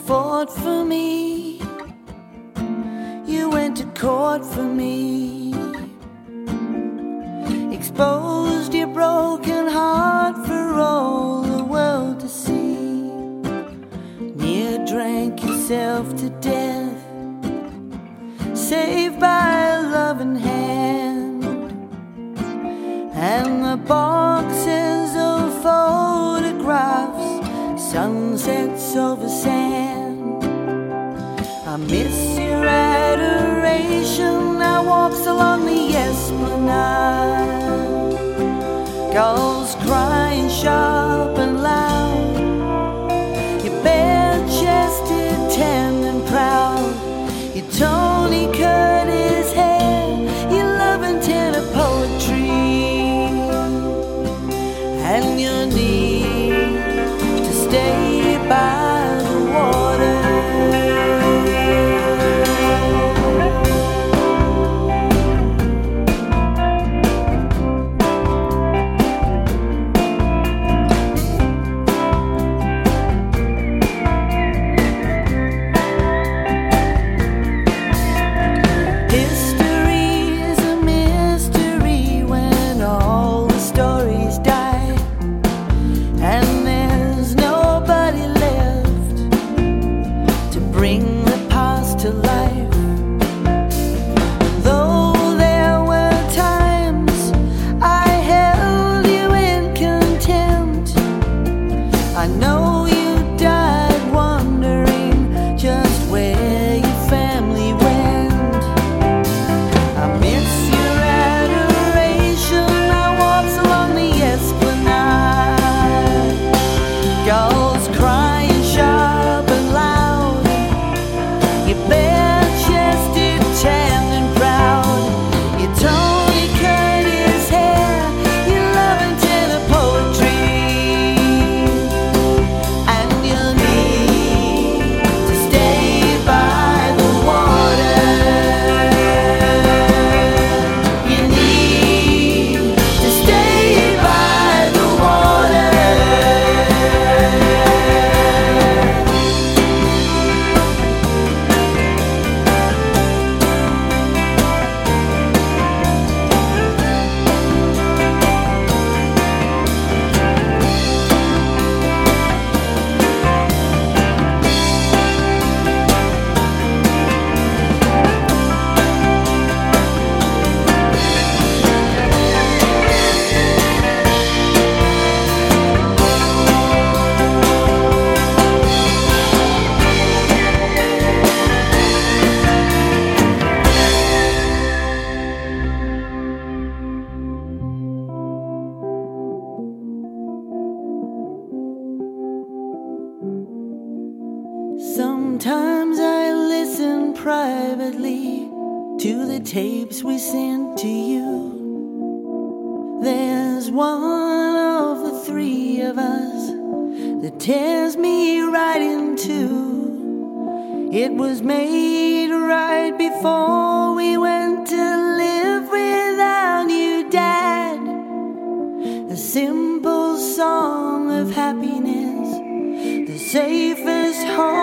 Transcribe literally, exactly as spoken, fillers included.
fought for me, you went to court for me, exposed your broken heart for all the world to see. Near drank yourself to death, saved by a loving hand, and the boxes of photographs, sunsets over sand. I miss your adoration. I walks along the esplanade, gulls crying sharp and loud, your bare-chested, tanned and proud, your Tony Curtis hair, your love and tender poetry, and your need to stay by the water. Sometimes I listen privately to the tapes we sent to you. There's one of the three of us that tears me right in two. It was made right before we went to live without you, Dad. A simple song of happiness, the safest home